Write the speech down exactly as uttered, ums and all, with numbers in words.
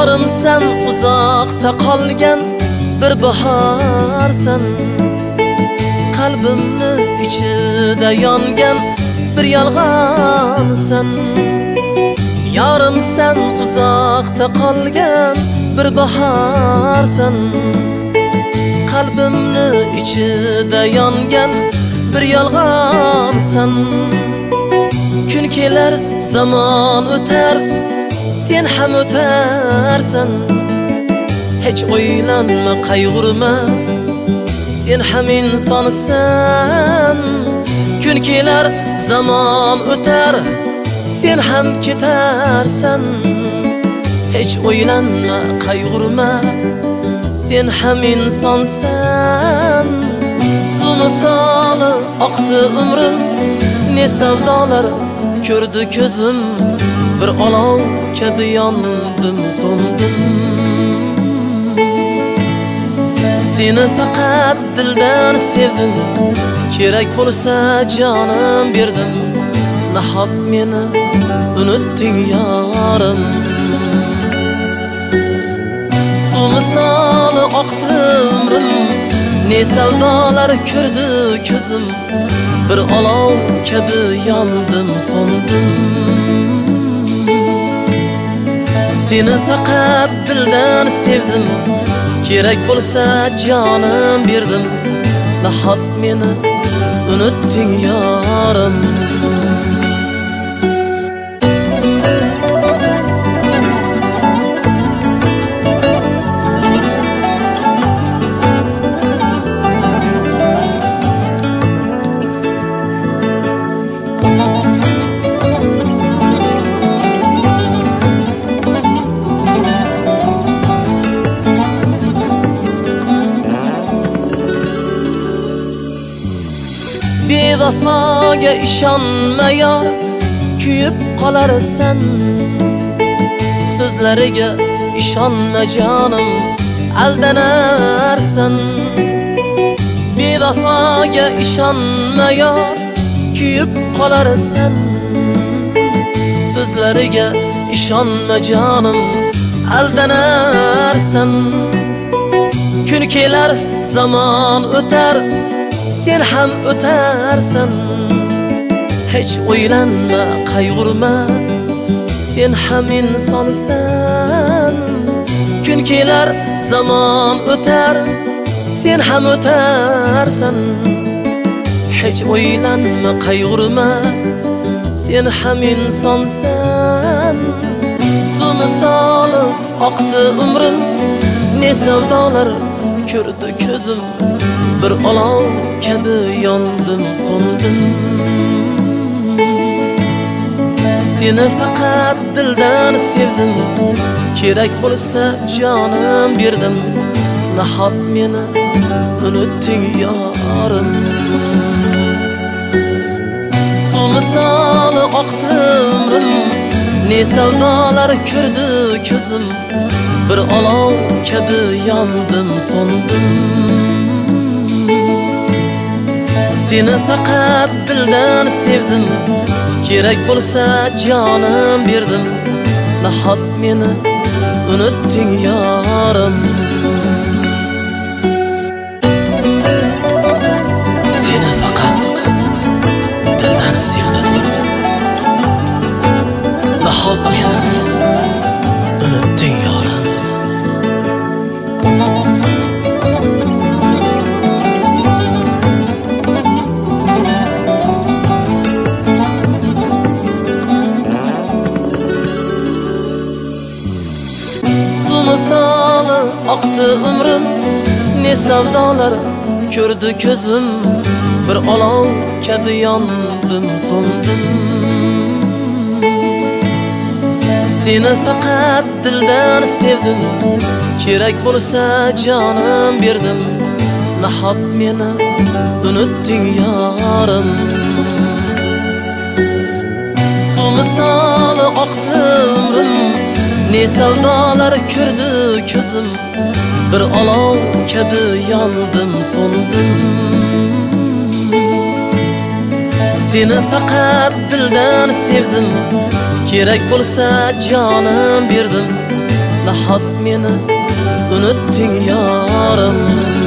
Yorim sen uzoqda qolgan bir baharsan, qalbimni ichida yongan bir yolg'onsan. Yorim sen uzoqda qolgan bir baharsan, qalbimni ichida yongan bir yolg'onsan. Kun kelar, zamon o'tar, sen ham o'tarsan. Hech o'ylanma, qayg'urma, sen ham insonsan. Kun kelar, zamon o'tar, sen ham ketarsan. Hech o'ylanma, qayg'urma, sen ham insonsan. Suv misoli oqdi umrim, ne savdolar ko'rdi ko'zim. Bir olov kabi yondim, so'ndim. Seni faqat dildan sevdim, kerak bo'lsa jonim berdim. Nahot meni unutding yorim. Suv misoli oqdi umrim, ne savdolar ko'rdi ko'zim. Bir olov kabi yondim, so'ndim. Seni faqat dildan sevdim, kerak bo'lsa jonim berdim. Nahot meni unutding yorim. Bevafoga ishonma yor, kuyib qolarsan. So'zlariga ishonma jonim, aldanarsan. Bevafoga ishonma yor, kuyib qolarsan. So'zlariga ishonma jonim, aldanarsan. Kun kelar, zamon o'tar, sen ham o'tarsan. Hech o'ylanma, qayg'urma, sen ham insonsan. Kun kelar, zamon o'tar, sen ham o'tarsan. Hech o'ylanma, qayg'urma, sen ham insonsan. Suv misoli oqdi umrim, ne savdolar ko'rdi ko'zim. Bir olov kabi yondim, so'ndim. Seni faqat dildan sevdim, kerak bo'lsa jonim berdim. Nahot meni unutding yorim. Suv misoli oqdi umrim, ne savdolar ko'rdi ko'zim. Bir olov kabi yondim, so'ndim. Seni faqat dildan sevdim, kerak bo'lsa jonim berdim. Nahot meni unutding yorim. Seni faqat dildan sevdim, nahot meni unutding yorim. Misoli oqdi umrim, ne savdolar ko'rdi ko'zim. Bir olov kabi yondim, so'ndim. Seni faqat dildan sevdim, kerak bo'lsa jonim berdim. Nahot meni unutding yorim. Suv misoli oqdi umrim, ne savdolar ko'rdi ko'zim. Bir olov kabi yondim, so'ndim. Seni faqat dildan sevdim, kerak bo'lsa jonim berdim. Lahad meni unutding yorim